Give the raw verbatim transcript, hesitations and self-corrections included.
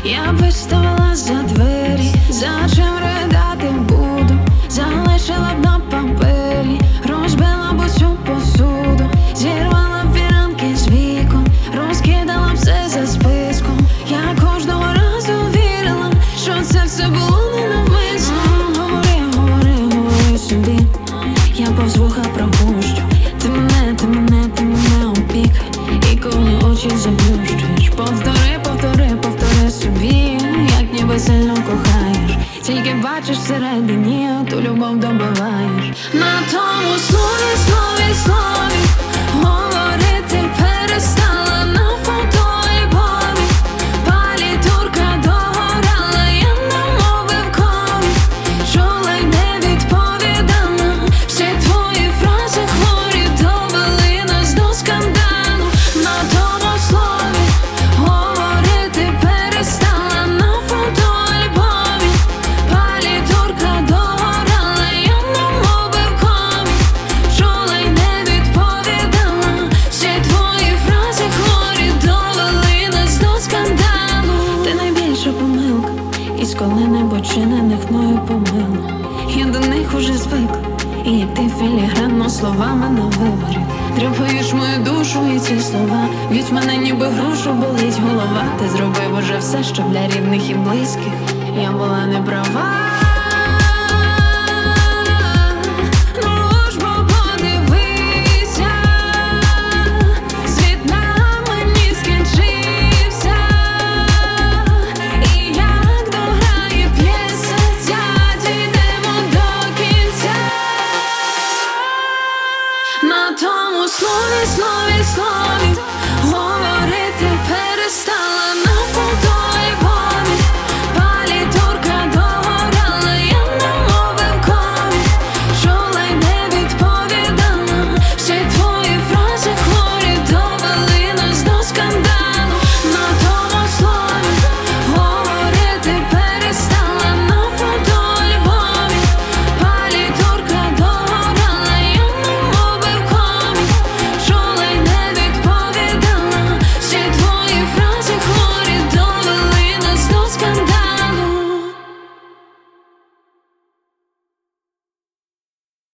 Я виставила за двері, за чим ридати буду. Залишила б на папері, розбила б усю посуду. Зірвала б фіранки з вікон, розкидала все за списком. Я кожного разу вірила, що це все було ненавмисно. Говори, говори, говори собі, я повз вуха пропущу. Ти мене, ти мене, ти мене опік. І коли очі заплющуєш, повтори, повтори, повтори собі, як ніби сильно кохаєш. Тільки бачиш всередині, ту любов добиваєш. На тому слові, слові, слові говорити перестала. На фотоальбомі палітурка догорала. Я намовив комі, чула й не відповідала. Всі твої фрази хворі довели нас до скандалу. На тому слові говорити перестала. На фотоальбомі палітурка догорала. Я намовив комі, чула й не відповідала. Всі твої фрази хворі довели нас до скандалу. Ти найбільша помилка із коли-небудь чинених мною помилок. Я до них уже звикла, і як ти філігранно словами на виборі тріпаєш мою душу, і ці слова б'ють мене ніби грушу, болить голова. Ти зробив уже все, що для рідних і близьких я була не права.